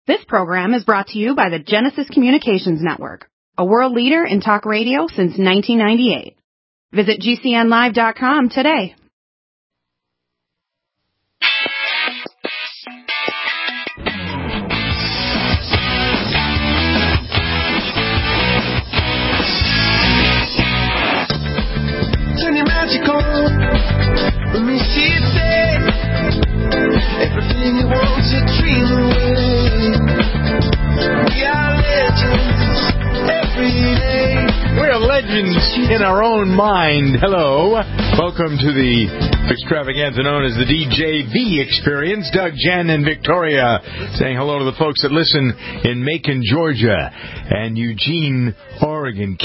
This program is brought to you by the Genesis Communications Network, a world leader in talk radio since 1998. Visit GCNlive.com today. Turn your magic on. Let me see it say everything you want to dream away. We are legends every day. We're legends in our own mind. Hello. Welcome to the extravaganza known as the DJV Experience. Doug, Jen, and Victoria saying hello to the folks that listen in Macon, Georgia, and Eugene, Oregon,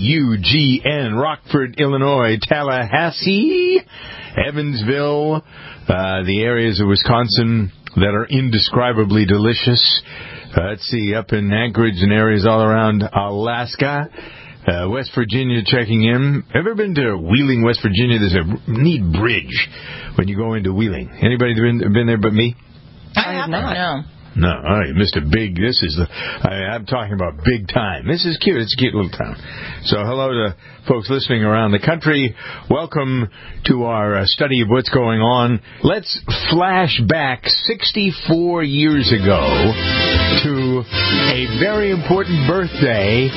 KUGN, Rockford, Illinois, Tallahassee, Evansville, the areas of Wisconsin that are indescribably delicious. Let's see, up in Anchorage and areas all around Alaska. West Virginia checking in. Ever been to Wheeling, West Virginia? There's a neat bridge when you go into Wheeling. Anybody been there but me? I have not. No, all right, Mr. Big. This is I'm talking about big time. This is cute. It's a cute little town. So hello to folks listening around the country. Welcome to our study of what's going on. Let's flash back 64 years ago to a very important birthday.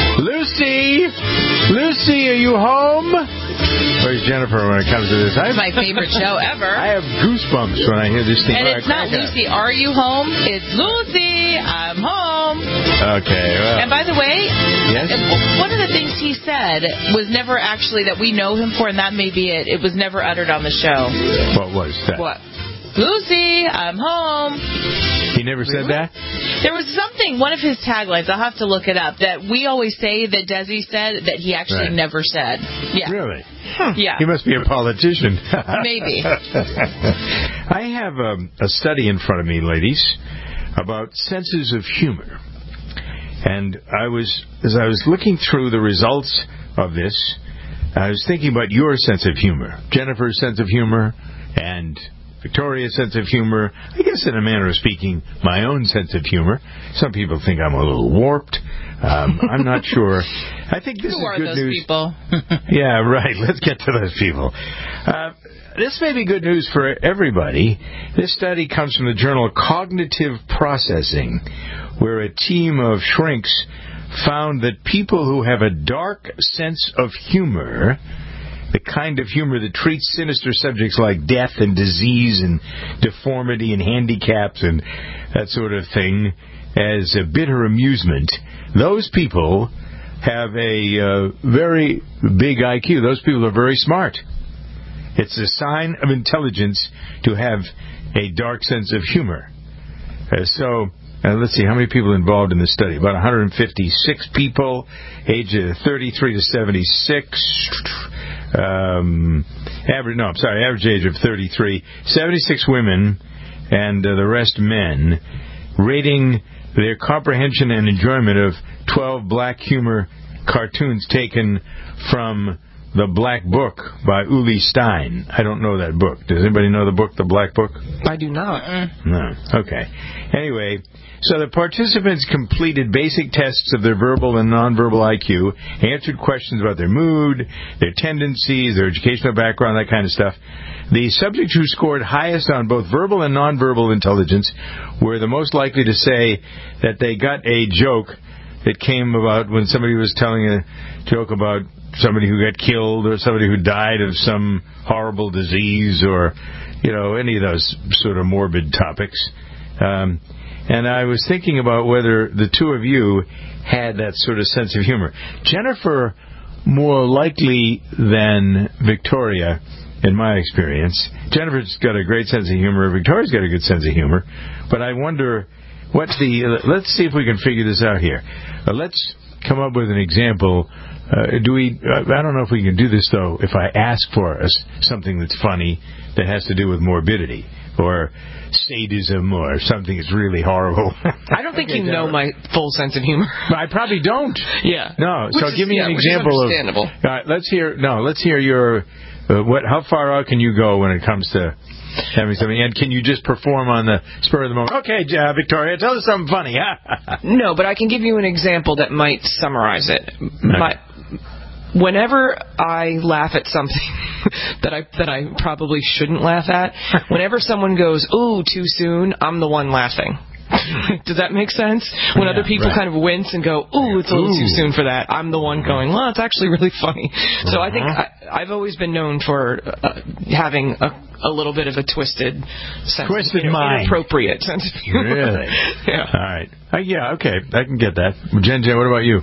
Lucy! Lucy, are you home? Where's Jennifer when it comes to this? It's my favorite show ever. I have goosebumps when I hear this thing. And it's not Lucy, are you home? It's Lucy, I'm home. Okay, well. And by the way, yes? One of the things he said was never actually that we know him for, and that may be it. It was never uttered on the show. What was that? What? Lucy, I'm home. He never said that? There was something, one of his taglines, I'll have to look it up, that we always say that Desi said that he actually never said. Yeah. Really? Huh. Yeah. He must be a politician. Maybe. I have a study in front of me, ladies, about senses of humor. And as I was looking through the results of this, I was thinking about your sense of humor, Jennifer's sense of humor, and Victoria's sense of humor. I guess in a manner of speaking, my own sense of humor. Some people think I'm a little warped. I'm not sure. I think this is good news. Who are those people? Yeah, right. Let's get to those people. This may be good news for everybody. This study comes from the journal Cognitive Processing, where a team of shrinks found that people who have a dark sense of humor, the kind of humor that treats sinister subjects like death and disease and deformity and handicaps and that sort of thing as a bitter amusement, those people have a very big IQ. Those people are very smart. It's a sign of intelligence to have a dark sense of humor. Let's see, how many people involved in this study? About 156 people, age 33 to 76. Average age of 33. 76 women, and the rest men, rating their comprehension and enjoyment of 12 black humor cartoons taken from The Black Book by Uli Stein. I don't know that book. Does anybody know the book, The Black Book? I do not. No. Okay. Anyway, so the participants completed basic tests of their verbal and nonverbal IQ, answered questions about their mood, their tendencies, their educational background, that kind of stuff. The subjects who scored highest on both verbal and nonverbal intelligence were the most likely to say that they got a joke that came about when somebody was telling a joke about somebody who got killed or somebody who died of some horrible disease or, any of those sort of morbid topics. And I was thinking about whether the two of you had that sort of sense of humor. Jennifer, more likely than Victoria, in my experience. Jennifer's got a great sense of humor. Victoria's got a good sense of humor. But I wonder let's see if we can figure this out here. Let's come up with an example. I don't know if we can do this, though, if I ask for something that's funny that has to do with morbidity or sadism or something that's really horrible. I don't think you know my full sense of humor. I probably don't. Yeah. No. So give me an example of. Let's hear your. How far out can you go when it comes to having something. And can you just perform on the spur of the moment? Okay, Victoria, tell us something funny. No, but I can give you an example that might summarize it. Whenever I laugh at something that I probably shouldn't laugh at, whenever someone goes, "Ooh, too soon," I'm the one laughing. Does that make sense? When other people kind of wince and go, "Ooh, it's a little too soon for that," I'm the one going, "Well, it's actually really funny." So I think I've always been known for having a little bit of a twisted mind, inappropriate sense of humor. Really? Yeah. All right. Yeah. Okay. I can get that. Jen, what about you?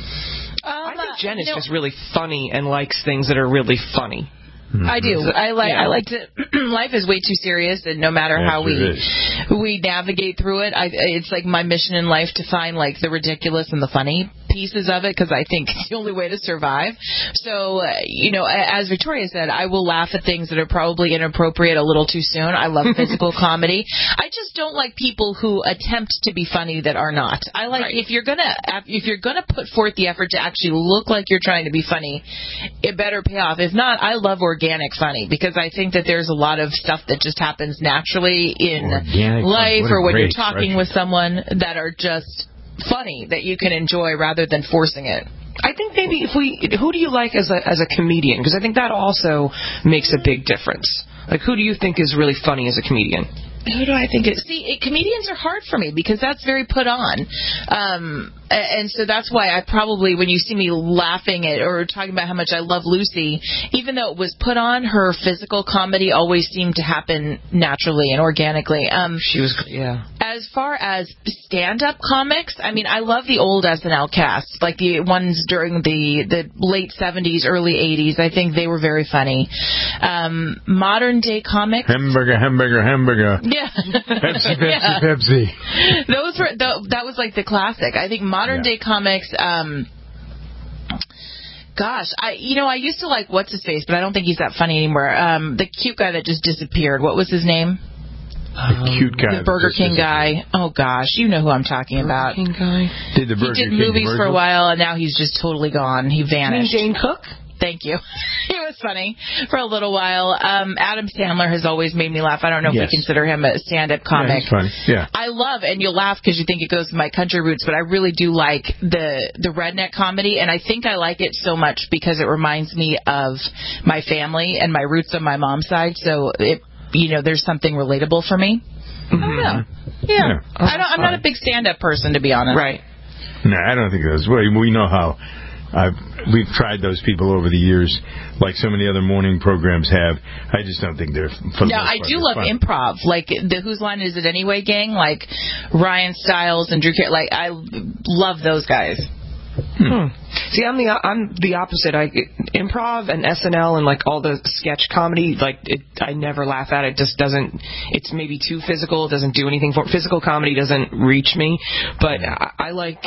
I think Jen is just really funny and likes things that are really funny. I do. I like to. Life is way too serious, and no matter how we navigate through it, it's like my mission in life to find like the ridiculous and the funny pieces of it, because I think it's the only way to survive. So, as Victoria said, I will laugh at things that are probably inappropriate a little too soon. I love physical comedy. I just don't like people who attempt to be funny that are not. I like if you're gonna put forth the effort to actually look like you're trying to be funny, it better pay off. If not, I love organic funny, because I think that there's a lot of stuff that just happens naturally in life or when you're talking with someone that are just funny that you can enjoy rather than forcing it. I think maybe who do you like as a comedian? Because I think that also makes a big difference. Like, who do you think is really funny as a comedian? Who do I think is... See, comedians are hard for me because that's very put on. And so that's why I probably, when you see me laughing at or talking about how much I love Lucy, even though it was put on, her physical comedy always seemed to happen naturally and organically. She was, As far as stand-up comics, I mean, I love the old SNL cast, like the ones during the late 70s, early 80s. I think they were very funny. Modern-day comics... Hamburger. Yeah. Pepsi. Those were that was like the classic. I think modern day comics. Gosh, I used to like what's his face, but I don't think he's that funny anymore. The cute guy that just disappeared. What was his name? The cute guy. The Burger King guy. Oh gosh, you know who I'm talking about. Burger King guy. He did movies for a while, and now he's just totally gone. He vanished. Jane Cook? Thank you. He was funny for a little while. Adam Sandler has always made me laugh. I don't know if we consider him a stand-up comic. Yeah, he's funny. Yeah. I love, and you'll laugh because you think it goes with my country roots, but I really do like the redneck comedy, and I think I like it so much because it reminds me of my family and my roots on my mom's side, so there's something relatable for me. Mm-hmm. I don't know. Yeah. I'm not a big stand-up person, to be honest. Right. No, I don't think that's... We know how... We've tried those people over the years, like so many other morning programs have. I just don't think they're fun. No, I do love improv, like the Whose Line Is It Anyway gang, like Ryan Stiles and Drew Carey. Like, I love those guys. See, I'm the opposite. Improv and SNL and like all the sketch comedy, I never laugh at it. Just doesn't. It's maybe too physical. It doesn't do anything for physical comedy. Doesn't reach me. But I like.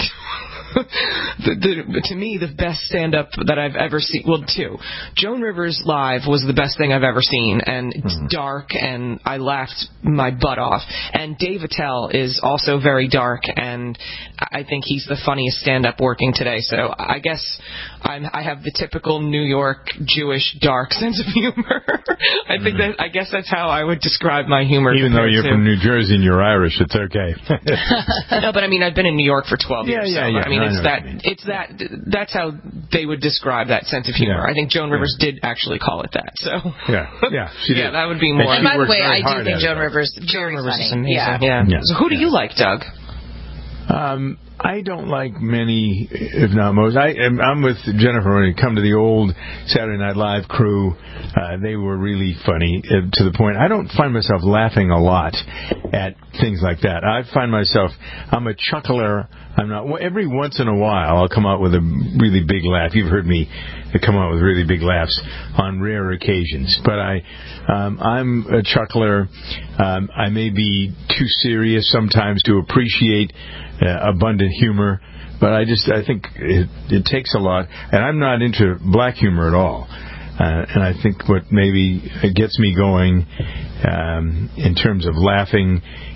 To me, the best stand-up that I've ever seen, well, two. Joan Rivers live was the best thing I've ever seen, and it's dark, and I laughed my butt off. And Dave Attell is also very dark, and I think he's the funniest stand-up working today. So I guess I have the typical New York Jewish dark sense of humor. I guess that's how I would describe my humor. Even though you're from New Jersey and you're Irish, it's okay. No, but I mean, I've been in New York for 12 years. Yeah. I mean, that's how they would describe that sense of humor. I think Joan Rivers did actually call it that. So she did. Yeah, that would be more. And by the way, I do think Joan Rivers is amazing. Yeah. So who do you like, Doug? I don't like many, if not most. I'm with Jennifer when it come to the old Saturday Night Live crew. They were really funny to the point. I don't find myself laughing a lot at things like that. I find myself, I'm a chuckler. I'm not. Every once in a while, I'll come out with a really big laugh. You've heard me come out with really big laughs on rare occasions. But I'm a chuckler. I may be too serious sometimes to appreciate abundant humor, but I think it takes a lot, and I'm not into black humor at all. And I think what maybe gets me going in terms of laughing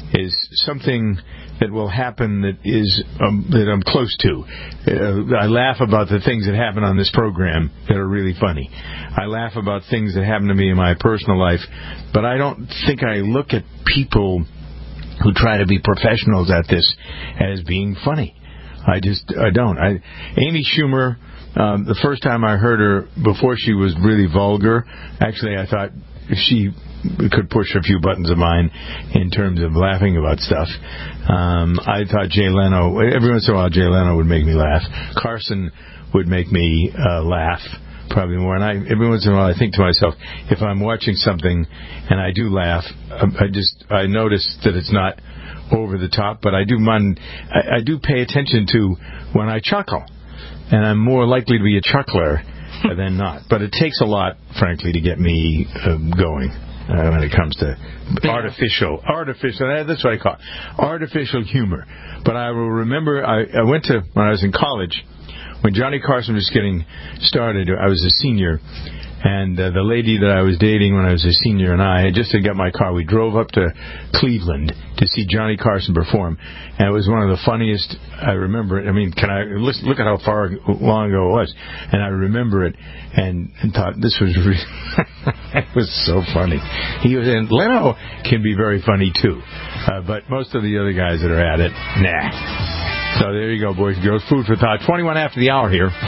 is something that will happen that is that I'm close to. I laugh about the things that happen on this program that are really funny. I laugh about things that happen to me in my personal life, but I don't think I look at people who try to be professionals at this as being funny. I don't. Amy Schumer, the first time I heard her, before she was really vulgar, actually I thought she could push a few buttons of mine in terms of laughing about stuff. I thought Jay Leno, every once in a while Jay Leno would make me laugh. Carson would make me laugh probably more. And every once in a while I think to myself, if I'm watching something and I do laugh, I notice that it's not over the top, but I do pay attention to when I chuckle. And I'm more likely to be a chuckler than not. But it takes a lot, frankly, to get me going when it comes to artificial, that's what I call it, artificial humor. But I will remember, I went to, when I was in college, when Johnny Carson was getting started, I was a senior, and the lady that I was dating when I was a senior and I had just got my car. We drove up to Cleveland to see Johnny Carson perform, and it was one of the funniest. I remember it. I mean, look at how long ago it was, and I remember it and thought this was really it was so funny. And Leno can be very funny too, but most of the other guys that are at it, nah. So there you go, boys and girls. Food for thought. 21 after the hour here.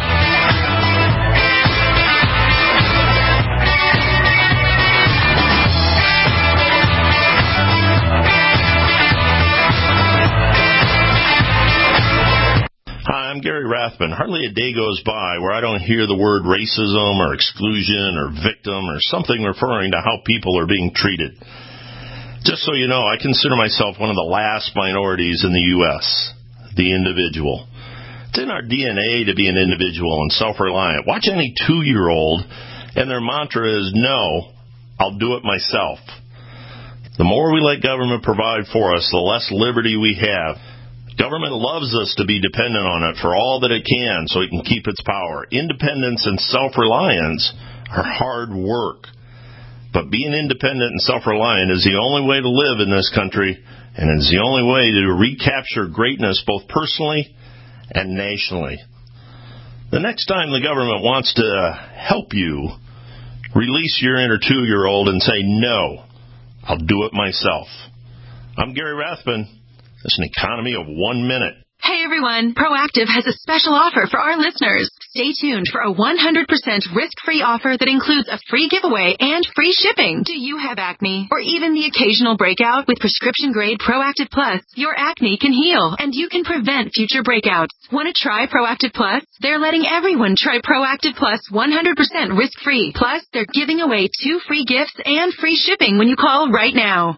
I'm Gary Rathman. Hardly a day goes by where I don't hear the word racism or exclusion or victim or something referring to how people are being treated. Just so you know, I consider myself one of the last minorities in the U.S., the individual. It's in our DNA to be an individual and self-reliant. Watch any 2-year-old, and their mantra is, no, I'll do it myself. The more we let government provide for us, the less liberty we have. Government loves us to be dependent on it for all that it can so it can keep its power. Independence and self-reliance are hard work. But being independent and self-reliant is the only way to live in this country, and is the only way to recapture greatness both personally and nationally. The next time the government wants to help you, release your inner 2-year-old and say, no, I'll do it myself. I'm Gary Rathman. It's an economy of 1 minute. Hey everyone, Proactive has a special offer for our listeners. Stay tuned for a 100% risk-free offer that includes a free giveaway and free shipping. Do you have acne or even the occasional breakout? With prescription-grade Proactive Plus, your acne can heal and you can prevent future breakouts. Want to try Proactive Plus? They're letting everyone try Proactive Plus 100% risk-free. Plus, they're giving away 2 free gifts and free shipping when you call right now.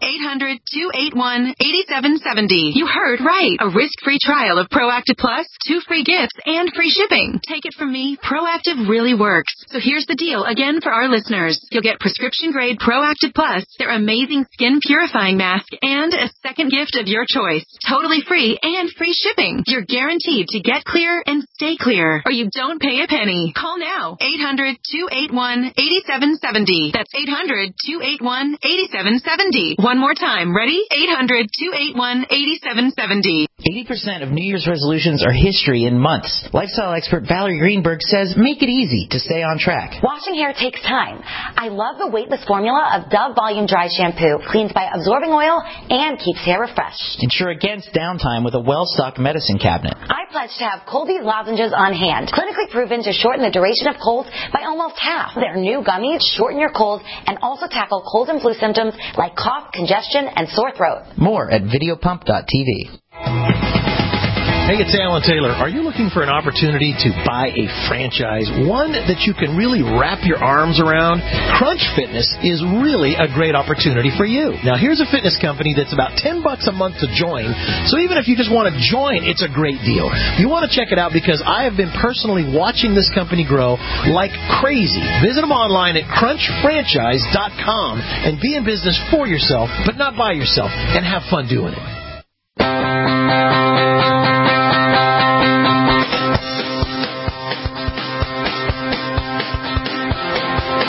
800-281-8770. You heard right. A risk-free trial of Proactive Plus, 2 free gifts, and free shipping. Take it from me, Proactive really works. So here's the deal again for our listeners. You'll get prescription-grade Proactive Plus, their amazing skin purifying mask, and a second gift of your choice. Totally free and free shipping. You're guaranteed to get clear and stay clear, or you don't pay a penny. Call now. 800-281-8770. That's 800-281-8770. One more time. Ready? 800-281-8770. 80% of New Year's resolutions are history in months. Lifestyle expert Valerie Greenberg says make it easy to stay on track. Washing hair takes time. I love the weightless formula of Dove Volume Dry Shampoo. Cleans by absorbing oil and keeps hair refreshed. Ensure against downtime with a well-stocked medicine cabinet. I pledge to have Colby's lozenges on hand. Clinically proven to shorten the duration of colds by almost half. Their new gummies shorten your cold and also tackle cold and flu symptoms like cough, congestion, and sore throat. More at videopump.tv. Hey, it's Alan Taylor. Are you looking for an opportunity to buy a franchise, one that you can really wrap your arms around? Crunch Fitness is really a great opportunity for you. Now, here's a fitness company that's about $10 a month to join, so even if you just want to join, it's a great deal. You want to check it out because I have been personally watching this company grow like crazy. Visit them online at crunchfranchise.com and be in business for yourself, but not by yourself, and have fun doing it.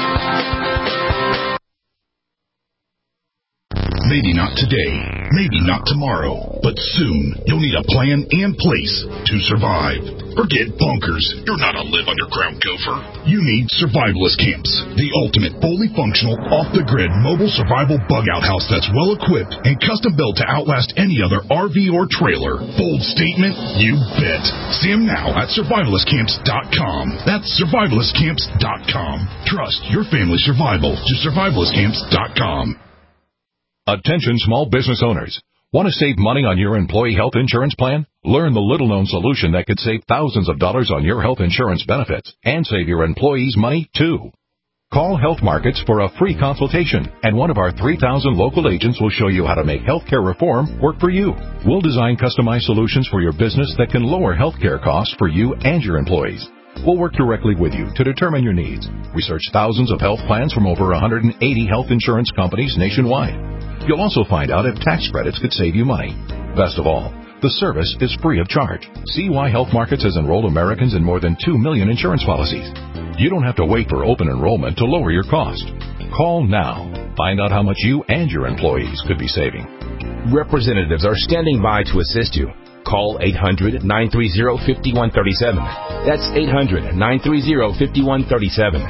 Maybe not today, maybe not tomorrow, but soon you'll need a plan and place to survive. Forget bunkers. You're not a live-underground gopher. You need survivalist camps, the ultimate fully functional, off-the-grid mobile survival bug-out house that's well-equipped and custom-built to outlast any other RV or trailer. Bold statement? You bet. See them now at survivalistcamps.com. That's survivalistcamps.com. Trust your family's survival to survivalistcamps.com. Attention small business owners. Want to save money on your employee health insurance plan? Learn the little-known solution that could save thousands of dollars on your health insurance benefits and save your employees money, too. Call Health Markets for a free consultation, and one of our 3,000 local agents will show you how to make healthcare reform work for you. We'll design customized solutions for your business that can lower healthcare costs for you and your employees. We'll work directly with you to determine your needs. Research thousands of health plans from over 180 health insurance companies nationwide. You'll also find out if tax credits could save you money. Best of all, the service is free of charge. See why Health Markets has enrolled Americans in more than 2 million insurance policies. You don't have to wait for open enrollment to lower your cost. Call now. Find out how much you and your employees could be saving. Representatives are standing by to assist you. Call 800-930-5137. That's 800-930-5137.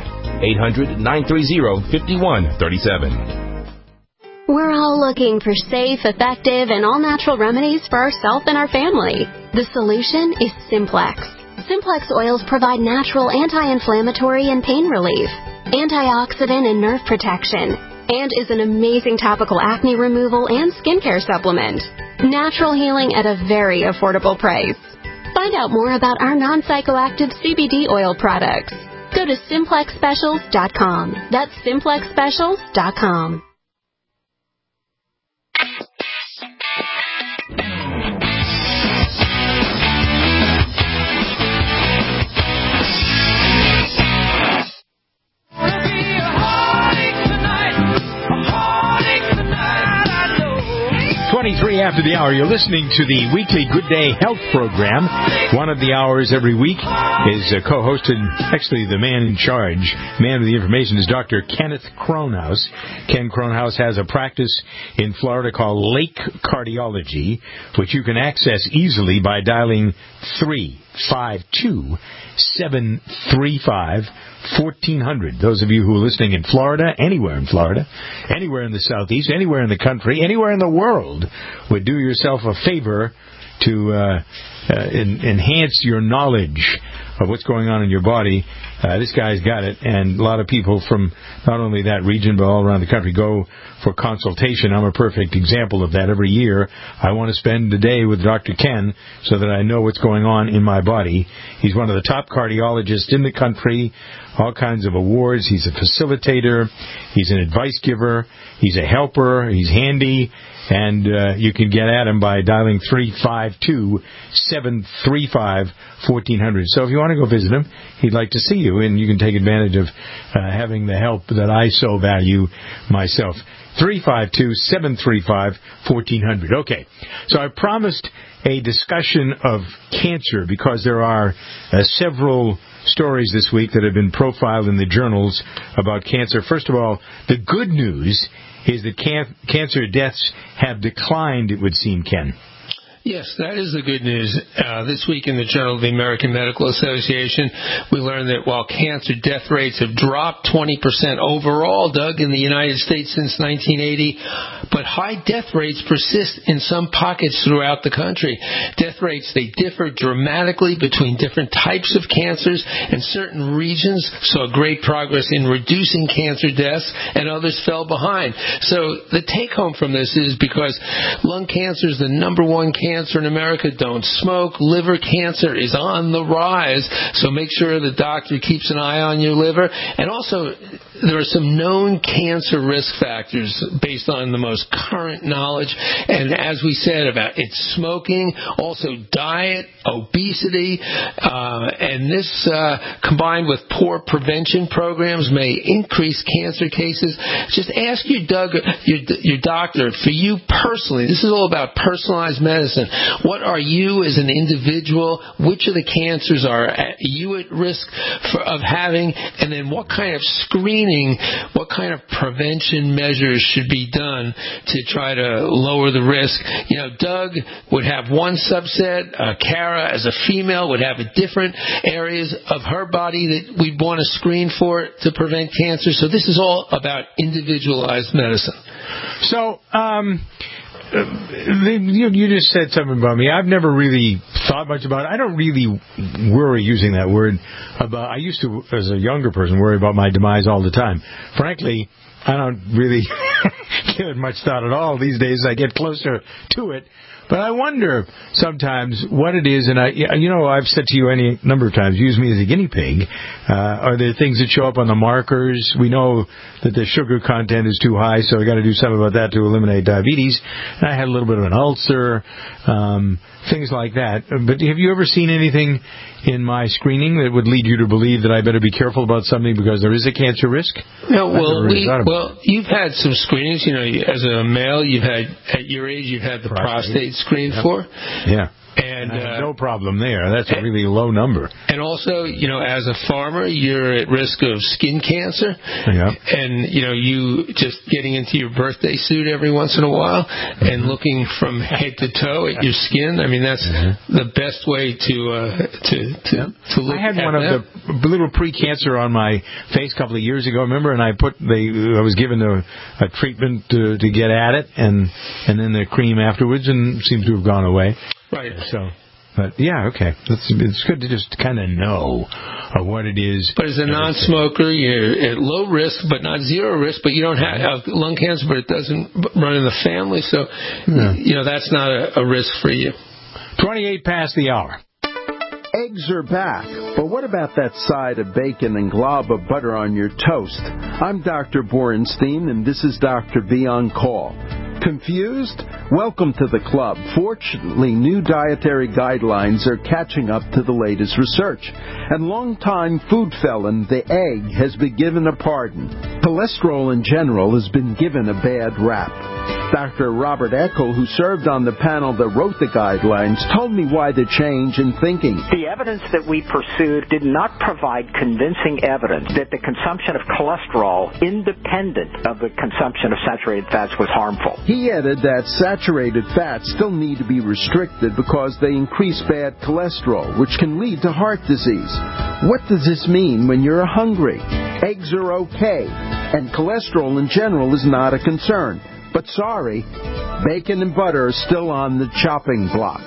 800-930-5137. We're all looking for safe, effective, and all-natural remedies for ourselves and our family. The solution is Simplex. Simplex oils provide natural anti-inflammatory and pain relief, antioxidant and nerve protection, and is an amazing topical acne removal and skincare supplement. Natural healing at a very affordable price. Find out more about our non-psychoactive CBD oil products. Go to SimplexSpecials.com. That's SimplexSpecials.com. After the hour, you're listening to the weekly Good Day Health program. One of the hours every week is co-hosted, actually the man in charge, man with the information, is Dr. Kenneth Kronhaus. Ken Kronhaus has a practice in Florida called Lake Cardiology, which you can access easily by dialing 352-735-1400. Those of you who are listening in Florida, anywhere in the Southeast, anywhere in the country, anywhere in the world, would do yourself a favor to enhance your knowledge of what's going on in your body. This guy's got it, and a lot of people from not only that region but all around the country go for consultation. I'm a perfect example of that. Every year I want to spend a day with Dr. Ken so that I know what's going on in my body. He's one of the top cardiologists in the country, all kinds of awards. He's a facilitator, he's an advice giver, he's a helper, he's handy. And you can get at him by dialing 352-735-1400. So if you want to go visit him, he'd like to see you, and you can take advantage of having the help that I so value myself. 352-735-1400. Okay, so I promised a discussion of cancer because there are several stories this week that have been profiled in the journals about cancer. First of all, the good news is that cancer deaths have declined, it would seem, Ken. Yes, that is the good news. This week in the Journal of the American Medical Association, we learned that while cancer death rates have dropped 20% overall, Doug, in the United States since 1980, but high death rates persist in some pockets throughout the country. Death rates, they differ dramatically between different types of cancers, and certain regions saw great progress in reducing cancer deaths, and others fell behind. So the take-home from this is because lung cancer is the number one cancer in America. Don't smoke. Liver cancer is on the rise, so make sure the doctor keeps an eye on your liver. And also, there are some known cancer risk factors based on the most current knowledge. And as we said about it's smoking, also diet, obesity, and this combined with poor prevention programs may increase cancer cases. Just ask your doctor, for you personally, this is all about personalized medicine. medicine. What are you as an individual? Which of the cancers are you at risk of having? And then what kind of screening, what kind of prevention measures should be done to try to lower the risk? Doug would have one subset. Kara, as a female, would have different areas of her body that we'd want to screen for to prevent cancer. So this is all about individualized medicine. So, you just said something about me. I've never really thought much about it. I don't really worry, using that word, about. I used to, as a younger person, worry about my demise all the time. Frankly, I don't really give it much thought at all these days. I get closer to it. But I wonder sometimes what it is, and I've said to you any number of times, use me as a guinea pig. Are there things that show up on the markers? We know that the sugar content is too high, so I got to do something about that to eliminate diabetes. And I had a little bit of an ulcer, things like that. But have you ever seen anything in my screening that would lead you to believe that I better be careful about something because there is a cancer risk? No, you've had some screenings. As a male, at your age, you've had the prostate screened for. Yeah. And no problem there. That's a really low number. And also, as a farmer, you're at risk of skin cancer. Yeah. And, you just getting into your birthday suit every once in a while and looking from head to toe at your skin. I mean, that's the best way to look at I had one of the little pre-cancer on my face a couple of years ago, remember? And I was given a treatment to get at it, and then the cream afterwards, and it seemed to have gone away. Right. But yeah, okay. It's good to just kind of know what it is. But as a non-smoker, you're at low risk, but not zero risk. But you don't have lung cancer, but it doesn't run in the family. So, that's not a risk for you. 28 past the hour. Eggs are back, but what about that side of bacon and glob of butter on your toast? I'm Dr. Borenstein, and this is Dr. B on Call. Confused? Welcome to the club. Fortunately, new dietary guidelines are catching up to the latest research. And longtime food felon, the egg, has been given a pardon. Cholesterol in general has been given a bad rap. Dr. Robert Eckel, who served on the panel that wrote the guidelines, told me why the change in thinking. The evidence that we pursued did not provide convincing evidence that the consumption of cholesterol, independent of the consumption of saturated fats, was harmful. He added that saturated fats still need to be restricted because they increase bad cholesterol, which can lead to heart disease. What does this mean when you're hungry? Eggs are okay, and cholesterol in general is not a concern. But sorry, bacon and butter are still on the chopping block.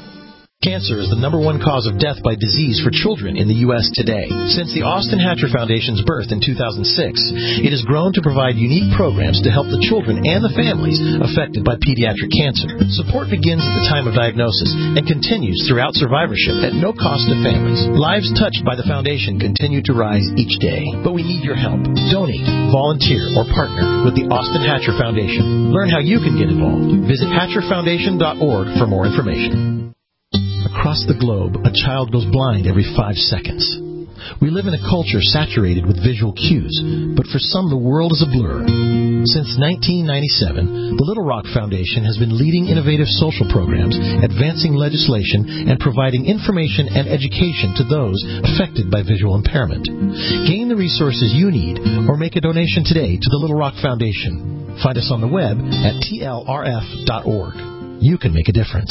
Cancer is the number one cause of death by disease for children in the U.S. today. Since the Austin Hatcher Foundation's birth in 2006, it has grown to provide unique programs to help the children and the families affected by pediatric cancer. Support begins at the time of diagnosis and continues throughout survivorship at no cost to families. Lives touched by the foundation continue to rise each day, but we need your help. Donate, volunteer, or partner with the Austin Hatcher Foundation. Learn how you can get involved. Visit hatcherfoundation.org for more information. Across the globe, a child goes blind every 5 seconds. We live in a culture saturated with visual cues, but for some the world is a blur. Since 1997, the Little Rock Foundation has been leading innovative social programs, advancing legislation, and providing information and education to those affected by visual impairment. Gain the resources you need or make a donation today to the Little Rock Foundation. Find us on the web at tlrf.org. You can make a difference.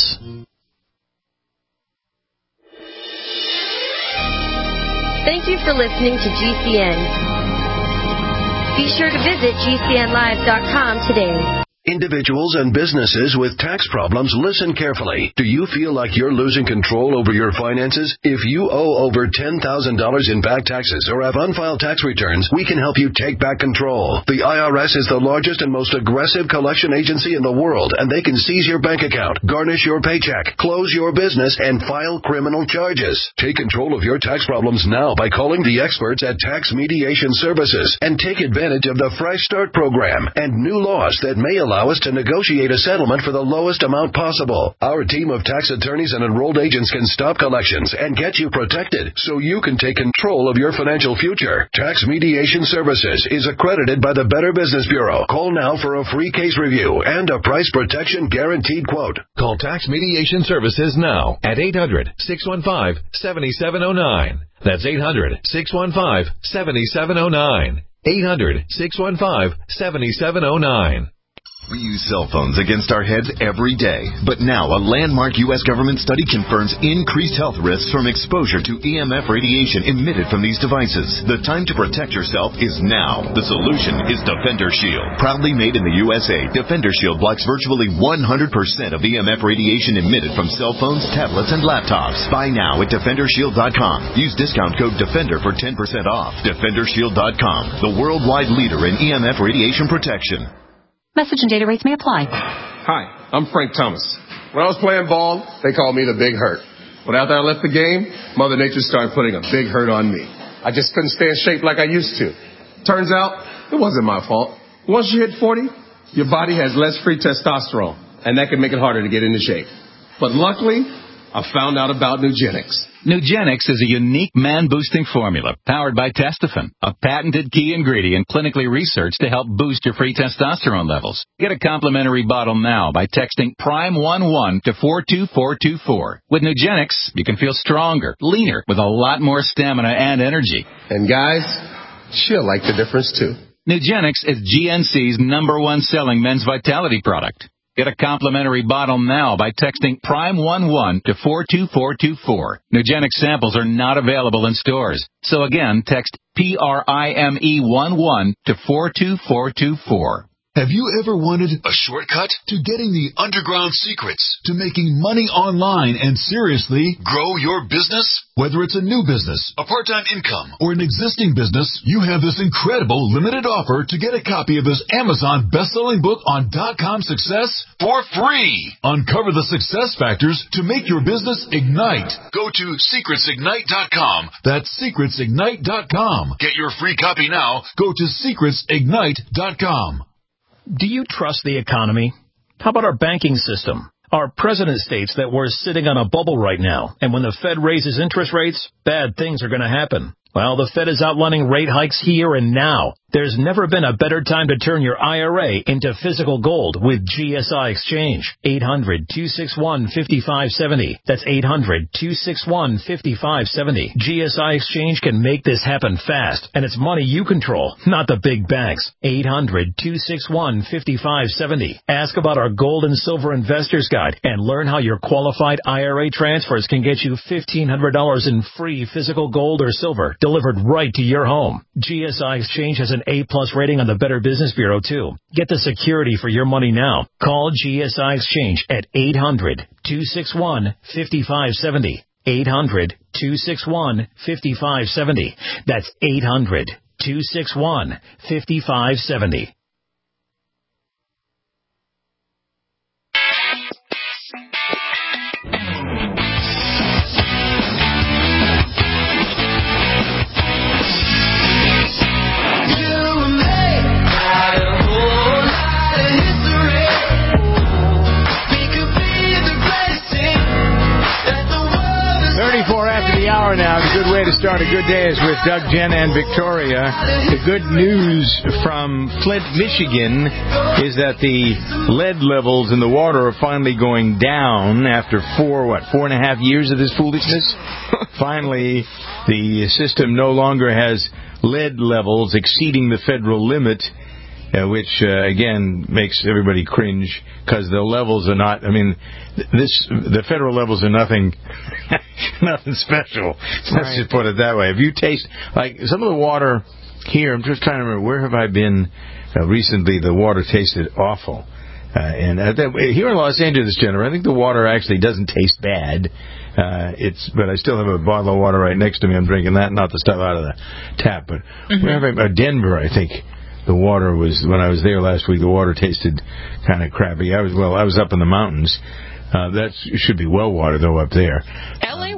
Thank you for listening to GCN. Be sure to visit GCNlive.com today. Individuals and businesses with tax problems, listen carefully. Do you feel like you're losing control over your finances? If you owe over $10,000 in back taxes or have unfiled tax returns, we can help you take back control. The IRS is the largest and most aggressive collection agency in the world, and they can seize your bank account, garnish your paycheck, close your business, and file criminal charges. Take control of your tax problems now by calling the experts at Tax Mediation Services and take advantage of the Fresh Start program and new laws that may allow allow us to negotiate a settlement for the lowest amount possible. Our team of tax attorneys and enrolled agents can stop collections and get you protected so you can take control of your financial future. Tax Mediation Services is accredited by the Better Business Bureau. Call now for a free case review and a price protection guaranteed quote. Call Tax Mediation Services now at 800-615-7709. That's 800-615-7709. 800-615-7709. We use cell phones against our heads every day. But now a landmark U.S. government study confirms increased health risks from exposure to EMF radiation emitted from these devices. The time to protect yourself is now. The solution is Defender Shield. Proudly made in the USA, Defender Shield blocks virtually 100% of EMF radiation emitted from cell phones, tablets, and laptops. Buy now at DefenderShield.com. Use discount code DEFENDER for 10% off. DefenderShield.com, the worldwide leader in EMF radiation protection. Message and data rates may apply. Hi, I'm Frank Thomas. When I was playing ball, they called me the Big Hurt. But after I left the game, Mother Nature started putting a big hurt on me. I just couldn't stay in shape like I used to. Turns out, it wasn't my fault. Once you hit 40, your body has less free testosterone, and that can make it harder to get into shape. But luckily, I found out about Nugenix. Nugenix is a unique man-boosting formula powered by Testofen, a patented key ingredient clinically researched to help boost your free testosterone levels. Get a complimentary bottle now by texting PRIME11 to 42424. With Nugenix, you can feel stronger, leaner, with a lot more stamina and energy. And guys, she'll like the difference too. Nugenix is GNC's #1 selling men's vitality product. Get a complimentary bottle now by texting PRIME11 to 42424. Nugenix samples are not available in stores. So again, text PRIME11 to 42424. Have you ever wanted a shortcut to getting the underground secrets to making money online and seriously grow your business? Whether it's a new business, a part-time income, or an existing business, you have this incredible limited offer to get a copy of this Amazon best-selling book on .com success for free. Uncover the success factors to make your business ignite. Go to secretsignite.com. That's secretsignite.com. Get your free copy now. Go to secretsignite.com. Do you trust the economy? How about our banking system? Our president states that we're sitting on a bubble right now, and when the Fed raises interest rates, bad things are going to happen. Well, the Fed is outlining rate hikes here and now. There's never been a better time to turn your IRA into physical gold with GSI Exchange. 800-261-5570. That's 800-261-5570. GSI Exchange can make this happen fast, and it's money you control, not the big banks. 800-261-5570. Ask about our Gold and Silver Investors Guide and learn how your qualified IRA transfers can get you $1,500 in free physical gold or silver delivered right to your home. GSI Exchange has an A+ rating on the Better Business Bureau, too. Get the security for your money now. Call GSI Exchange at 800-261-5570. 800-261-5570. That's 800-261-5570. After the hour now, a good way to start a good day is with Doug, Jen, and Victoria. The good news from Flint, Michigan is that the lead levels in the water are finally going down after 4.5 years of this foolishness? Finally, the system no longer has lead levels exceeding the federal limit, which, again, makes everybody cringe because the levels are not, the federal levels are nothing special. Let's just put it that way. If you taste, like some of the water here, I'm just trying to remember, where have I been recently? The water tasted awful. And here in Los Angeles, Jennifer, I think the water actually doesn't taste bad. But I still have a bottle of water right next to me. I'm drinking that, not the stuff out of the tap. But where have I, Denver, I think. The water was, when I was there last week, the water tasted kind of crappy. I was up in the mountains. That should be well water, though, up there. LA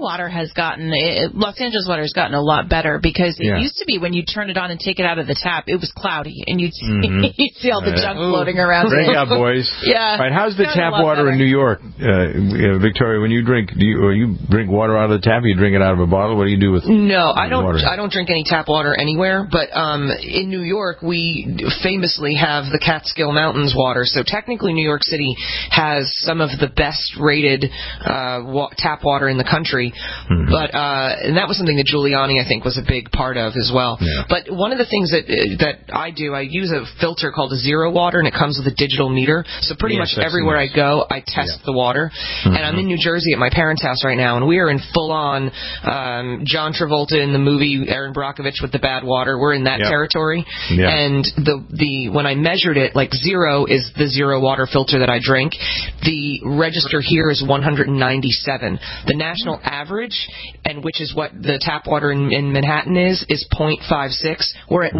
water has gotten, Los Angeles water has gotten a lot better because it used to be when you turn it on and take it out of the tap, it was cloudy and you'd see all the junk floating around. Drink up, boys. Yeah. All right, how's the tap water in New York, Victoria? When you drink, do you drink water out of the tap? Or you drink it out of a bottle? What do you do with? No, I don't. Water? I don't drink any tap water anywhere. But in New York, we famously have the Catskill Mountains water. So technically, New York City has some of the best rated tap water in the country. Mm-hmm. But and that was something that Giuliani, I think, was a big part of as well. Yeah. But one of the things that I do, I use a filter called a Zero Water, and it comes with a digital meter. So pretty much everywhere I go, I test the water. Mm-hmm. And I'm in New Jersey at my parents' house right now, and we are in full-on John Travolta in the movie Erin Brockovich with the bad water. We're in that territory. Yeah. And when I measured it, like 0 is the Zero Water filter that I drink. The register here is 197. The national average, and which is what the tap water in Manhattan is 0.56. We're at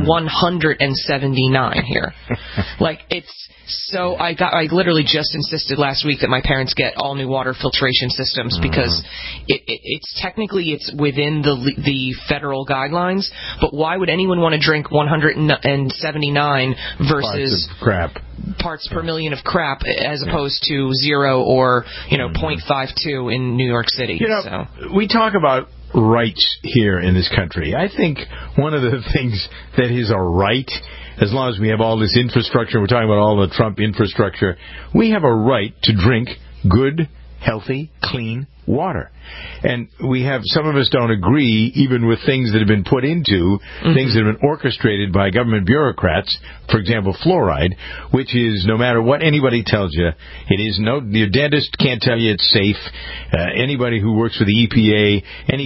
179 here. Like, it's so I literally just insisted last week that my parents get all new water filtration systems because it's technically within the federal guidelines, but why would anyone want to drink 179 versus parts per million of crap as opposed to 0 or 0.52 in New York City? We talk about rights here in this country. I think one of the things that is a right, as long as we have all this infrastructure, we're talking about all the Trump infrastructure, we have a right to drink good, healthy, clean water. And some of us don't agree even with things that have been put into, things that have been orchestrated by government bureaucrats, for example, fluoride, which is, no matter what anybody tells you, your dentist can't tell you it's safe, anybody who works for the EPA,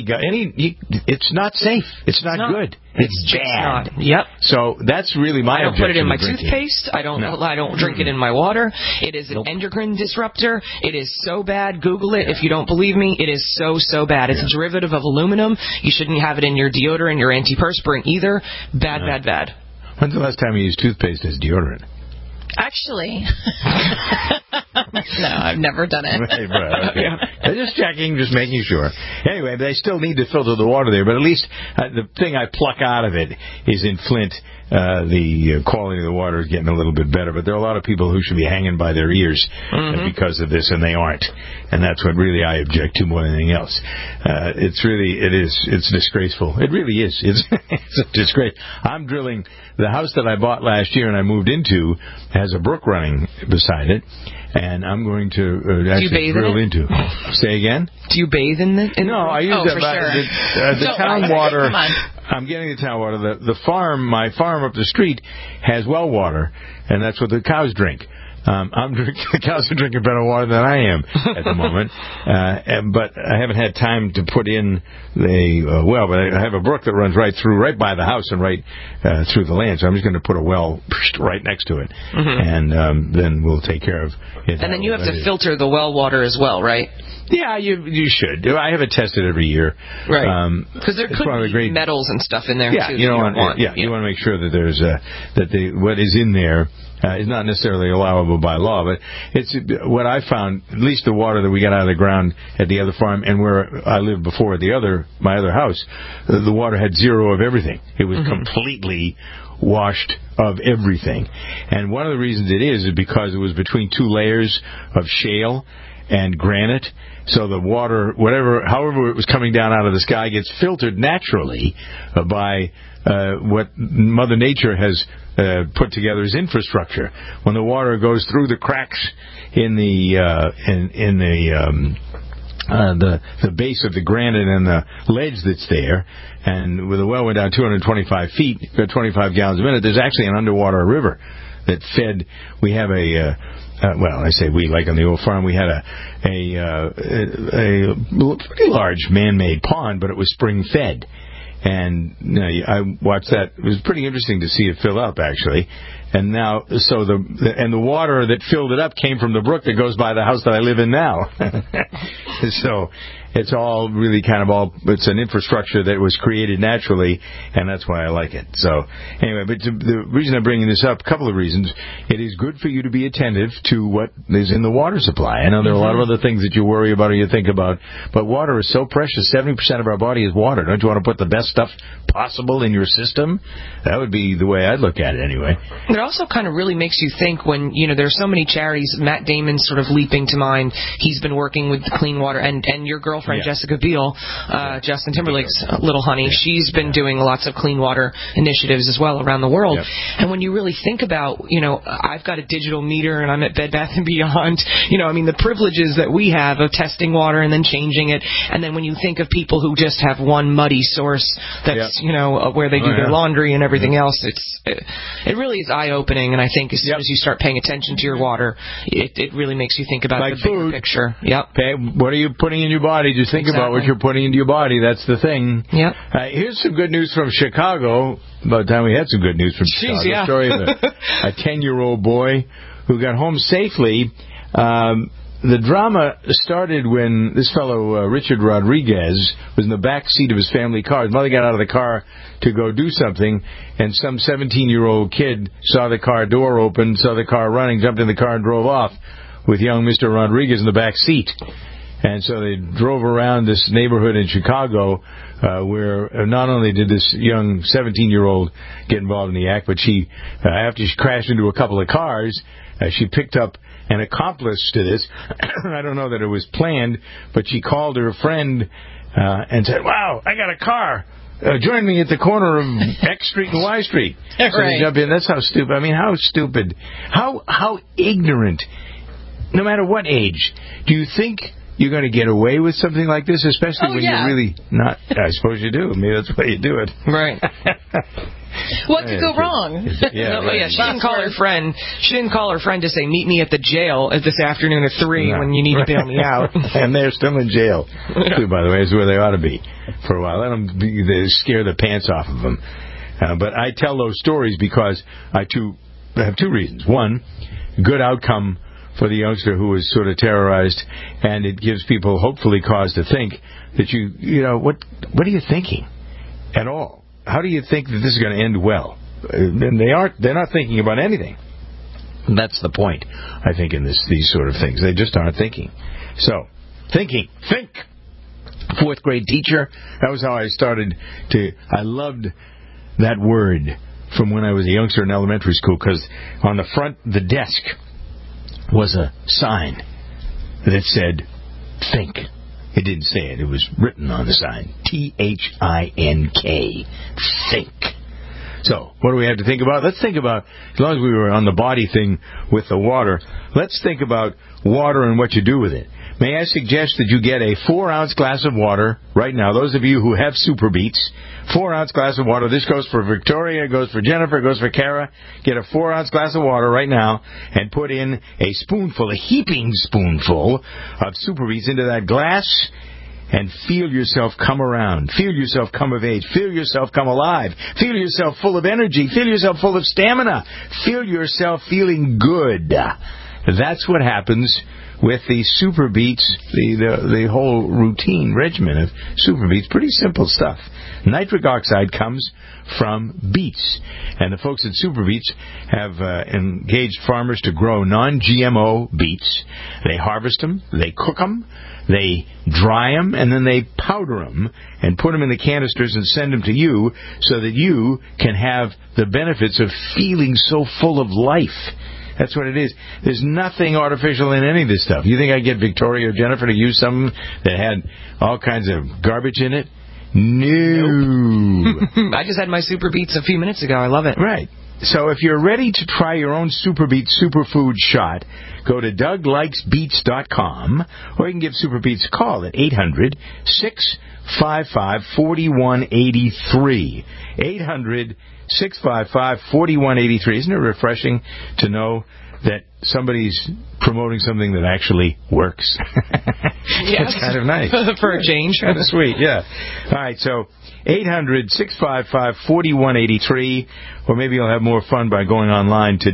it's not safe. It's not good. It's bad. Yep. So that's really my objection. I don't put it in my toothpaste. I don't drink it in my water. It is an endocrine disruptor. It is so bad. Google it if you don't believe me. It is so bad. It's a derivative of aluminum. You shouldn't have it in your deodorant, your antiperspirant either. Bad. When's the last time you used toothpaste as deodorant? Actually, no, I've never done it. Right, okay. Just checking, just making sure. Anyway, they still need to filter the water there, but at least the thing I pluck out of it is in Flint. The quality of the water is getting a little bit better, but there are a lot of people who should be hanging by their ears because of this, and they aren't. And that's what really I object to more than anything else. It's disgraceful. It really is. It's a disgrace. I'm drilling the house that I bought last year and I moved into has a brook running beside it, and I'm going to actually drill into. Say again? Do you bathe in it? No, I use the town water. I'm getting the town water. My farm up the street has well water, and that's what the cows drink. The cows are drinking better water than I am at the moment. But I haven't had time to put in the well, but I have a brook that runs right by the house and right through the land. So I'm just going to put a well right next to it, and then we'll take care of it. And then you have to filter the well water as well, right? Yeah, you should. I have it tested every year. Right. Because there could be metals and stuff in there, too. You want to make sure that there's what is in there is not necessarily allowable by law, but it's what I found, at least the water that we got out of the ground at the other farm and where I lived before at my other house, the water had 0 of everything. It was completely washed of everything. And one of the reasons it is because it was between 2 layers of shale and granite. So the water, however it was coming down out of the sky, gets filtered naturally by what Mother Nature has put together as infrastructure. When the water goes through the cracks in the base of the granite and the ledge that's there, and the well went down 225 feet, 25 gallons a minute, there's actually an underwater river that fed. We have I say we, like on the old farm, we had a pretty large man-made pond, but it was spring-fed. And I watched that. It was pretty interesting to see it fill up, actually. And now, so the water that filled it up came from the brook that goes by the house that I live in now. So it's all really it's an infrastructure that was created naturally, and that's why I like it. So anyway, but the reason I'm bringing this up, a couple of reasons. It is good for you to be attentive to what is in the water supply. I know there are a lot of other things that you worry about or you think about, but water is so precious. 70% of our body is water. Don't you want to put the best stuff possible in your system? That would be the way I'd look at it anyway. It also kind of really makes you think when, there's so many charities. Matt Damon's sort of leaping to mind. He's been working with the clean water, and your girlfriend, Jessica Biel, Justin Timberlake's little honey, she's been doing lots of clean water initiatives as well around the world. And when you really think about, I've got a digital meter and I'm at Bed Bath & Beyond, the privileges that we have of testing water and then changing it. And then when you think of people who just have one muddy source that's, where they do their laundry and everything else, it really is eye-opening. And I think as soon as you start paying attention to your water, it really makes you think about the bigger picture. What are you putting in your body? Just think about what you're putting into your body. That's the thing. Here's some good news from Chicago. By the time we had some good news from Chicago. Story of a 10-year-old boy who got home safely. The drama started when this fellow, Richard Rodriguez, was in the back seat of his family car. His mother got out of the car to go do something, and some 17-year-old kid saw the car door open, saw the car running, jumped in the car and drove off with young Mr. Rodriguez in the back seat. And so they drove around this neighborhood in Chicago where not only did this young 17-year-old get involved in the act, but she, after she crashed into a couple of cars, she picked up an accomplice to this. I don't know that it was planned, but she called her friend and said, "Wow, I got a car. Join me at the corner of X Street and Y Street." So they jump in. That's how stupid. I mean, how stupid. How ignorant. No matter what age. Do you think you're going to get away with something like this, especially when you're really not? I suppose you do. Maybe that's why you do it. Right. What could go wrong? She didn't call her friend. She didn't call her friend to say, "Meet me at the jail this afternoon at 3 when you need to bail me out." And they're still in jail, too, by the way, is where they ought to be for a while. Let them they scare the pants off of them. But I tell those stories because I have two reasons. One, good outcome for the youngster who was sort of terrorized, and it gives people hopefully cause to think that what are you thinking at all? How do you think that this is going to end well? And they're not thinking about anything. That's the point, I think, in these sort of things. They just aren't thinking. So, think. Fourth grade teacher, that was how I started I loved that word from when I was a youngster in elementary school, because on the front of the desk was a sign that said, think. It didn't say it. It was written on the sign. THINK. Think. So, what do we have to think about? Let's think about, as long as we were on the body thing with the water, let's think about water and what you do with it. May I suggest that you get a 4-ounce glass of water right now. Those of you who have Super Beets, 4-ounce glass of water. This goes for Victoria, it goes for Jennifer, it goes for Kara. Get a 4-ounce glass of water right now and put in a heaping spoonful of Super Beets into that glass and feel yourself come around. Feel yourself come of age. Feel yourself come alive. Feel yourself full of energy. Feel yourself full of stamina. Feel yourself feeling good. That's what happens with the Super Beets, the whole routine regimen of Super Beets. Pretty simple stuff. Nitric oxide comes from beets. And the folks at Super Beets have engaged farmers to grow non-GMO beets. They harvest them, they cook them, they dry them, and then they powder them and put them in the canisters and send them to you so that you can have the benefits of feeling so full of life. That's what it is. There's nothing artificial in any of this stuff. You think I'd get Victoria or Jennifer to use something that had all kinds of garbage in it? No. Nope. I just had my Super Beets a few minutes ago. I love it. Right. So if you're ready to try your own Super Beets superfood shot, go to DougLikesBeets.com, or you can give Super Beets a call at 800-655-4183. 800-655-4183. Isn't it refreshing to know that somebody's promoting something that actually works. It's kind of nice. For a change. Kind of sweet, yeah. All right, so 800-655-4183, or maybe you'll have more fun by going online to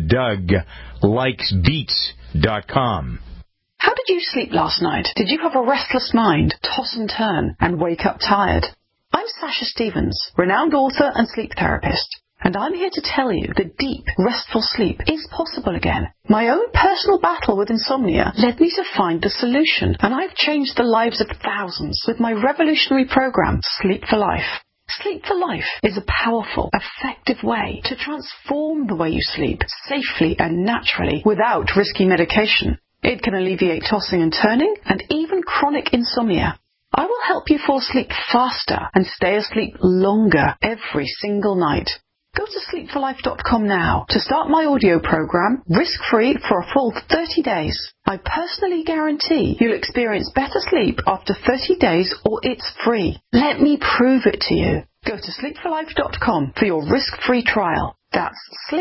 DougLikesBeats.com. How did you sleep last night? Did you have a restless mind, toss and turn, and wake up tired? I'm Sasha Stevens, renowned author and sleep therapist. And I'm here to tell you that deep, restful sleep is possible again. My own personal battle with insomnia led me to find the solution, and I've changed the lives of thousands with my revolutionary program, Sleep for Life. Sleep for Life is a powerful, effective way to transform the way you sleep safely and naturally without risky medication. It can alleviate tossing and turning and even chronic insomnia. I will help you fall asleep faster and stay asleep longer every single night. Go to sleepforlife.com now to start my audio program, risk-free for a full 30 days. I personally guarantee you'll experience better sleep after 30 days or it's free. Let me prove it to you. Go to sleepforlife.com for your risk-free trial. That's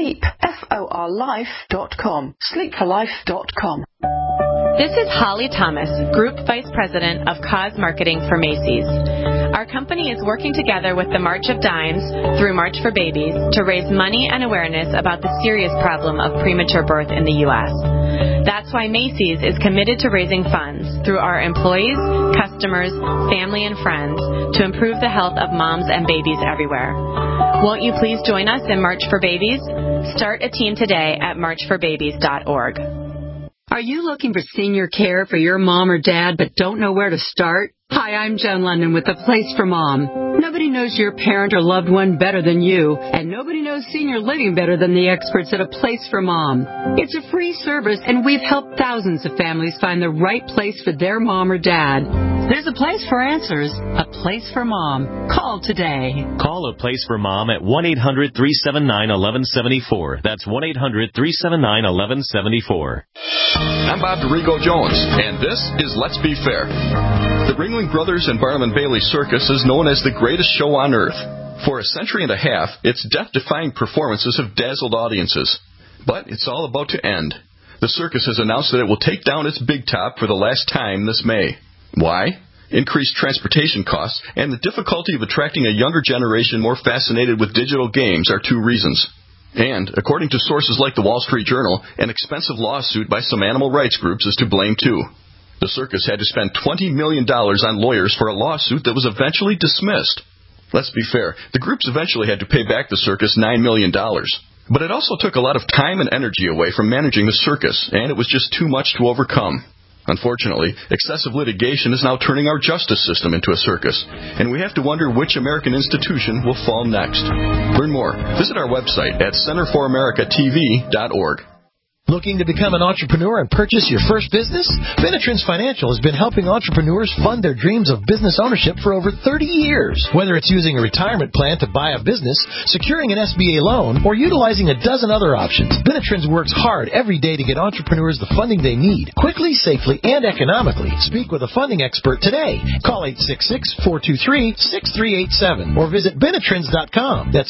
sleepforlife.com. sleepforlife.com. This is Holly Thomas, Group Vice President of Cause Marketing for Macy's. Our company is working together with the March of Dimes through March for Babies to raise money and awareness about the serious problem of premature birth in the U.S. That's why Macy's is committed to raising funds through our employees, customers, family, and friends to improve the health of moms and babies everywhere. Won't you please join us in March for Babies? Start a team today at marchforbabies.org. Are you looking for senior care for your mom or dad but don't know where to start? Hi, I'm Joan London with A Place for Mom. Nobody knows your parent or loved one better than you, and nobody knows senior living better than the experts at A Place for Mom. It's a free service, and we've helped thousands of families find the right place for their mom or dad. There's a place for answers, A Place for Mom. Call today. Call A Place for Mom at 1-800-379-1174. That's 1-800-379-1174. I'm Bob DeRigo Jones, and this is Let's Be Fair. The Ringling Brothers and Barnum and Bailey Circus is known as the greatest show on earth. For a century and a half, its death-defying performances have dazzled audiences. But it's all about to end. The circus has announced that it will take down its big top for the last time this May. Why? Increased transportation costs and the difficulty of attracting a younger generation more fascinated with digital games are two reasons. And, according to sources like the Wall Street Journal, an expensive lawsuit by some animal rights groups is to blame too. The circus had to spend $20 million on lawyers for a lawsuit that was eventually dismissed. Let's be fair, the groups eventually had to pay back the circus $9 million. But it also took a lot of time and energy away from managing the circus, and it was just too much to overcome. Unfortunately, excessive litigation is now turning our justice system into a circus, and we have to wonder which American institution will fall next. Learn more. Visit our website at centerforamericatv.org. Looking to become an entrepreneur and purchase your first business? Benetrends Financial has been helping entrepreneurs fund their dreams of business ownership for over 30 years. Whether it's using a retirement plan to buy a business, securing an SBA loan, or utilizing a dozen other options, Benetrends works hard every day to get entrepreneurs the funding they need, quickly, safely, and economically. Speak with a funding expert today. Call 866-423-6387 or visit Benetrends.com. That's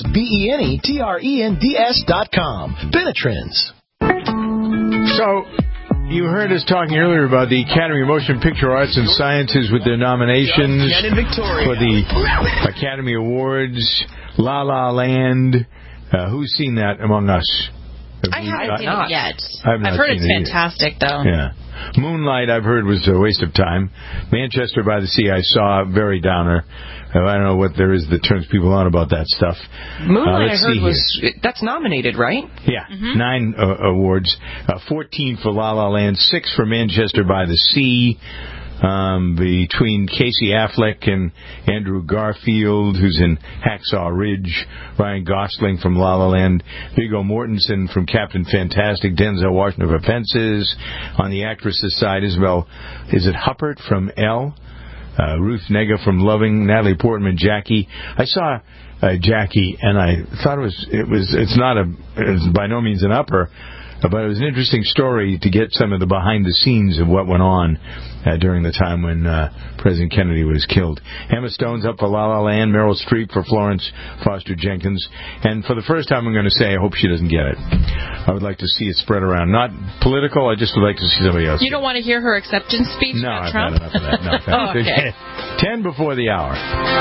BENETRENDS.com. Benetrends. So, you heard us talking earlier about the Academy of Motion Picture Arts and Sciences with their nominations for the Academy Awards. La La Land. Who's seen that among us? I haven't seen it yet. I've heard it's fantastic, though. Yeah. Moonlight, I've heard, was a waste of time. Manchester by the Sea, I saw, very downer. I don't know what there is that turns people on about that stuff. Moonlight, I heard, that's nominated, right? Yeah, 9 awards. 14 for La La Land, 6 for Manchester by the Sea. Between Casey Affleck and Andrew Garfield, who's in Hacksaw Ridge, Ryan Gosling from La La Land, Viggo Mortensen from Captain Fantastic, Denzel Washington for Fences. On the actresses' side, is it Huppert from Elle? Ruth Negga from Loving, Natalie Portman, Jackie. I saw Jackie, and I thought it's by no means an upper. But it was an interesting story to get some of the behind the scenes of what went on during the time when President Kennedy was killed. Emma Stone's up for La La Land, Meryl Streep for Florence Foster Jenkins. And for the first time, I'm going to say I hope she doesn't get it. I would like to see it spread around. Not political, I just would like to see somebody else. You don't want to hear her acceptance speech about Trump? No, I've had enough of that. No, oh, okay. 10 before the hour.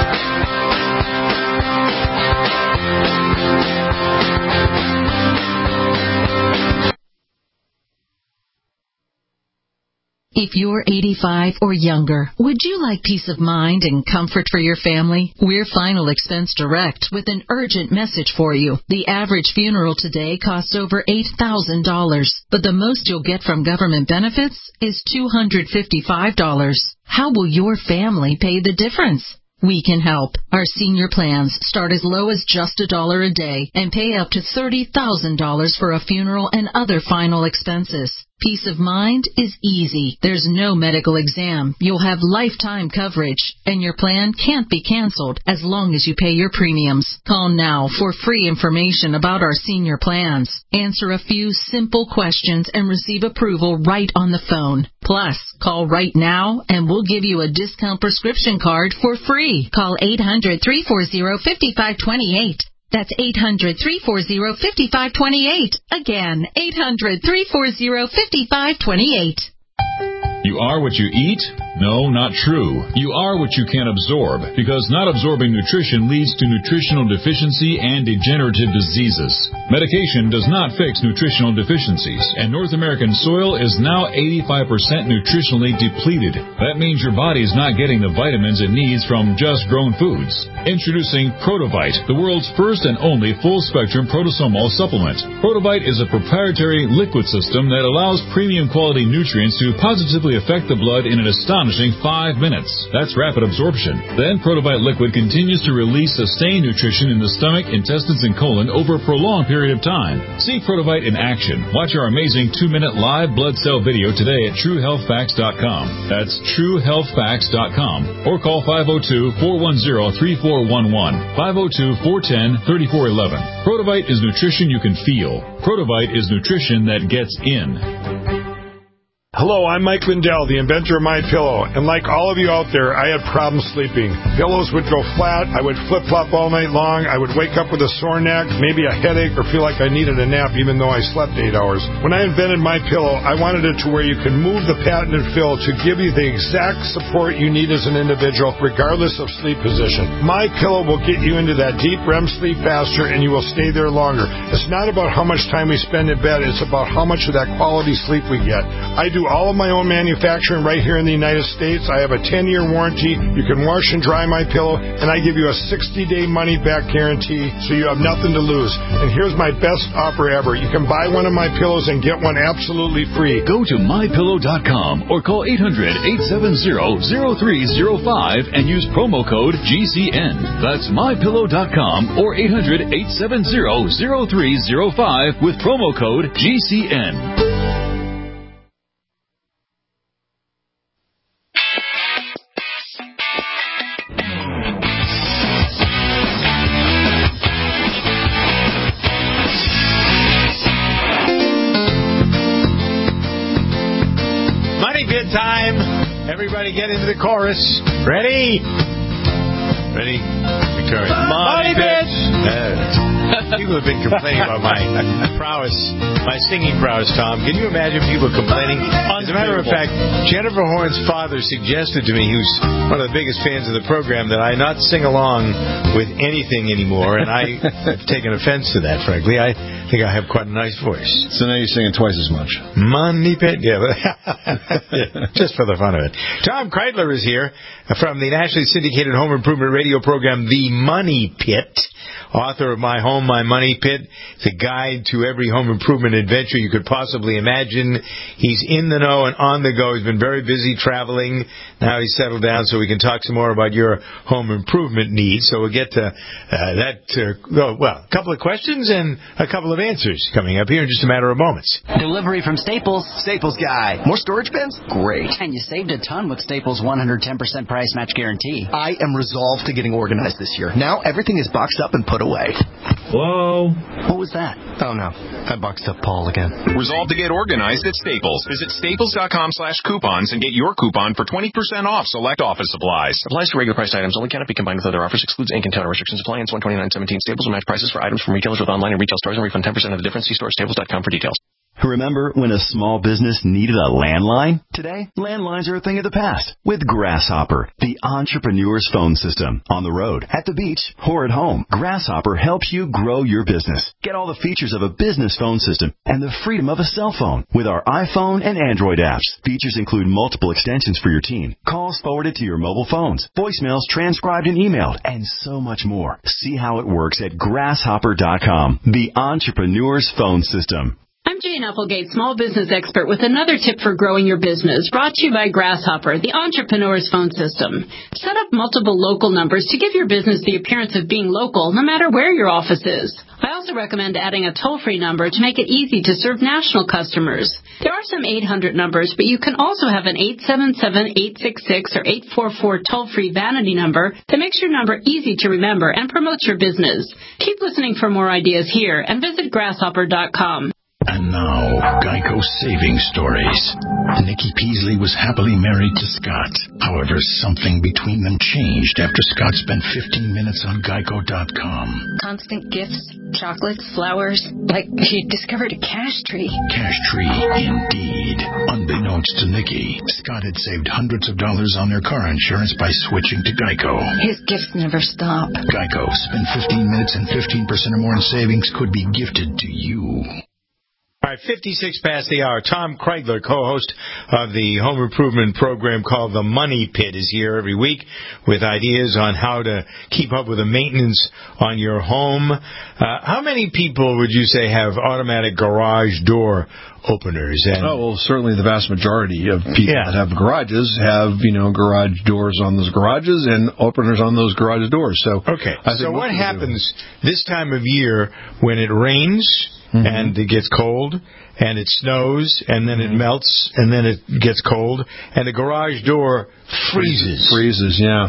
If you're 85 or younger, would you like peace of mind and comfort for your family? We're Final Expense Direct with an urgent message for you. The average funeral today costs over $8,000, but the most you'll get from government benefits is $255. How will your family pay the difference? We can help. Our senior plans start as low as just $1 a day and pay up to $30,000 for a funeral and other final expenses. Peace of mind is easy. There's no medical exam. You'll have lifetime coverage, and your plan can't be canceled as long as you pay your premiums. Call now for free information about our senior plans. Answer a few simple questions and receive approval right on the phone. Plus, call right now and we'll give you a discount prescription card for free. Call 800-340-5528. That's 800-340-5528. Again, 800-340-5528. You are what you eat? No, not true. You are what you can absorb, because not absorbing nutrition leads to nutritional deficiency and degenerative diseases. Medication does not fix nutritional deficiencies, and North American soil is now 85% nutritionally depleted. That means your body is not getting the vitamins it needs from just grown foods. Introducing Protovite, the world's first and only full-spectrum protosomal supplement. Protovite is a proprietary liquid system that allows premium quality nutrients to positively affect the blood in an astonishing 5 minutes. That's rapid absorption. Then Protovite liquid continues to release sustained nutrition in the stomach, intestines, and colon over a prolonged period of time. See Protovite in action. Watch our amazing 2-minute live blood cell video today at TrueHealthFacts.com. That's TrueHealthFacts.com. Or call 502-410-3411. 502-410-3411. Protovite is nutrition you can feel. Protovite is nutrition that gets in. Hello, I'm Mike Lindell, the inventor of MyPillow, and like all of you out there, I had problems sleeping. Pillows would go flat, I would flip-flop all night long, I would wake up with a sore neck, maybe a headache, or feel like I needed a nap even though I slept 8 hours. When I invented MyPillow, I wanted it to where you can move the patented fill to give you the exact support you need as an individual, regardless of sleep position. MyPillow will get you into that deep REM sleep faster, and you will stay there longer. It's not about how much time we spend in bed, it's about how much of that quality sleep we get. I do all of my own manufacturing right here in the United States. I have a 10-year warranty. You can wash and dry MyPillow, and I give you a 60-day money-back guarantee, so you have nothing to lose. And here's my best offer ever. You can buy one of my pillows and get one absolutely free. Go to MyPillow.com or call 800-870-0305 and use promo code GCN. That's MyPillow.com or 800-870-0305 with promo code GCN. Time. Everybody get into the chorus. Ready? Ready? Victoria. Money bitch! People have been complaining about my prowess, my singing prowess, Tom. Can you imagine people complaining? As a matter of fact, Jennifer Horn's father suggested to me, who's one of the biggest fans of the program, that I not sing along with anything anymore, and I have taken offense to that, frankly. I think I have quite a nice voice. So now you're singing twice as much. Money pit, yeah, just for the fun of it. Tom Kreitler is here from the nationally syndicated home improvement radio program, The Money Pit. Author of My Home, My Money Pit. It's a guide to every home improvement adventure you could possibly imagine. He's in the know and on the go. He's been very busy traveling. Now he's settled down so we can talk some more about your home improvement needs. So we'll get to that. A couple of questions and a couple of answers coming up here in just a matter of moments. Delivery from Staples. Staples guy. More storage bins? Great. And you saved a ton with Staples' 110% price match guarantee. I am resolved to to getting organized this year. Now everything is boxed up and put away. Whoa. What was that? Oh, no. I boxed up Paul again. Resolve to get organized at Staples. Visit staples.com/coupons and get your coupon for 20% off select office supplies. Applies to regular priced items only. Cannot be combined with other offers. Excludes ink and toner restrictions. Apply ends 1/29/17. Staples will match prices for items from retailers with online and retail stores and refund 10% of the difference. See staples.com for details. Remember when a small business needed a landline? Today, landlines are a thing of the past. With Grasshopper, the entrepreneur's phone system. On the road, at the beach, or at home, Grasshopper helps you grow your business. Get all the features of a business phone system and the freedom of a cell phone with our iPhone and Android apps. Features include multiple extensions for your team, calls forwarded to your mobile phones, voicemails transcribed and emailed, and so much more. See how it works at grasshopper.com, the entrepreneur's phone system. I'm Jane Applegate, small business expert, with another tip for growing your business, brought to you by Grasshopper, the entrepreneur's phone system. Set up multiple local numbers to give your business the appearance of being local, no matter where your office is. I also recommend adding a toll-free number to make it easy to serve national customers. There are some 800 numbers, but you can also have an 877-866 or 844 toll-free vanity number that makes your number easy to remember and promotes your business. Keep listening for more ideas here and visit grasshopper.com. And now, Geico Savings Stories. Nikki Peasley was happily married to Scott. However, something between them changed after Scott spent 15 minutes on Geico.com. Constant gifts, chocolates, flowers, like he discovered a cash tree. Cash tree, indeed. Unbeknownst to Nikki, Scott had saved hundreds of dollars on their car insurance by switching to Geico. His gifts never stop. Geico. Spend 15 minutes and 15% or more in savings could be gifted to you. All right, 56 past the hour. Tom Kreidler, co-host of the home improvement program called The Money Pit, is here every week with ideas on how to keep up with the maintenance on your home. How many people would you say have automatic garage door openers? And well, certainly the vast majority of people that have garages have, garage doors on those garages and openers on those garage doors. So, okay. So what happens this time of year when it rains? Mm-hmm. And it gets cold, and it snows, and then it melts, and then it gets cold, and the garage door freezes. Yeah.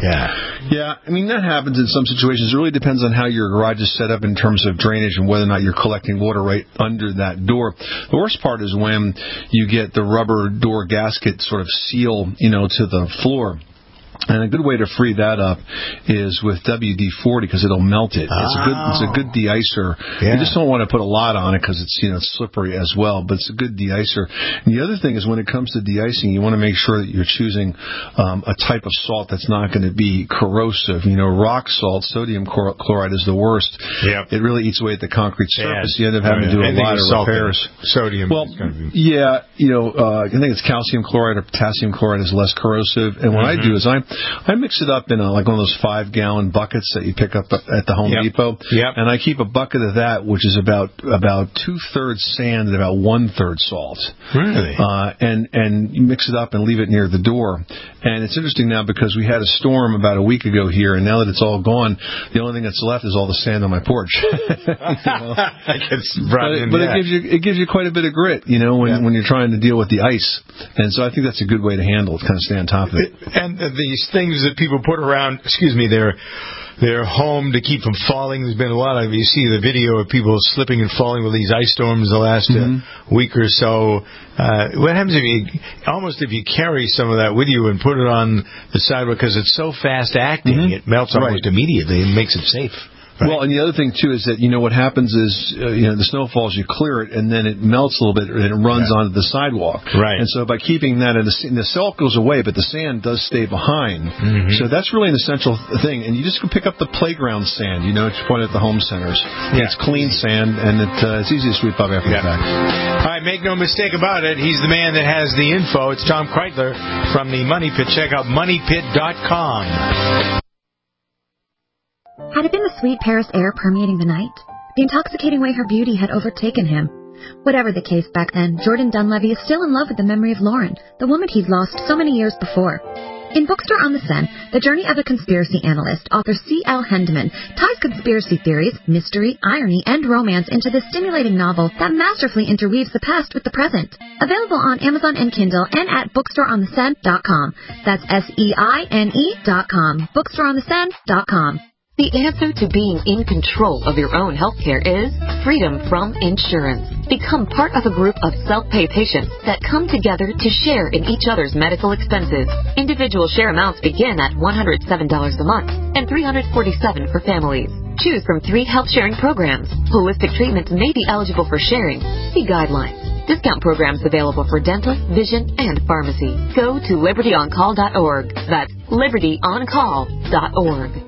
I mean, that happens in some situations. It really depends on how your garage is set up in terms of drainage and whether or not you're collecting water right under that door. The worst part is when you get the rubber door gasket sort of seal, to the floor. And a good way to free that up is with WD-40 because it'll melt it. It's a good de-icer. Yeah. You just don't want to put a lot on it because it's slippery as well, but it's a good de-icer. And the other thing is when it comes to de-icing, you want to make sure that you're choosing a type of salt that's not going to be corrosive. Rock salt, sodium chloride is the worst. Yep. It really eats away at the concrete surface. You end up having to do a lot of repairs. Sodium. Well, I think it's calcium chloride or potassium chloride is less corrosive. And what I do is I mix it up in one of those 5-gallon buckets that you pick up at the Home Depot. Yep. And I keep a bucket of that, which is about 2/3 sand and about 1/3 salt. Really? And you mix it up and leave it near the door. And it's interesting now because we had a storm about a week ago here, and now that it's all gone, the only thing that's left is all the sand on my porch. It gives you quite a bit of grit, when you're trying to deal with the ice. And so I think that's a good way to handle it, kind of stay on top of it. And these things that people put around, their home to keep from falling. There's been a lot of, you see the video of people slipping and falling with these ice storms the last week or so. What happens if you carry some of that with you and put it on the sidewalk because it's so fast acting, it melts almost immediately and makes it safe. Right. Well, and the other thing, too, is that, what happens is, the snow falls, you clear it, and then it melts a little bit, and it runs onto the sidewalk. Right. And so by keeping that, and the salt goes away, but the sand does stay behind. Mm-hmm. So that's really an essential thing. And you just can pick up the playground sand, to point at the home centers. Yeah. It's clean sand, and it's easy to sweep up after the fact. All right, make no mistake about it. He's the man that has the info. It's Tom Kreidler from the Money Pit. Check out moneypit.com. Had it been the sweet Paris air permeating the night? The intoxicating way her beauty had overtaken him? Whatever the case back then, Jordan Dunlevy is still in love with the memory of Lauren, the woman he'd lost so many years before. In Bookstore on the Seine, The Journey of a Conspiracy Analyst, author C.L. Hendeman ties conspiracy theories, mystery, irony, and romance into this stimulating novel that masterfully interweaves the past with the present. Available on Amazon and Kindle and at bookstoreontheseine.com. That's SEINE.com. Bookstoreontheseine.com. The answer to being in control of your own healthcare is freedom from insurance. Become part of a group of self-pay patients that come together to share in each other's medical expenses. Individual share amounts begin at $107 a month and $347 for families. Choose from 3 health-sharing programs. Holistic treatments may be eligible for sharing. See guidelines. Discount programs available for dental, vision, and pharmacy. Go to libertyoncall.org. That's libertyoncall.org.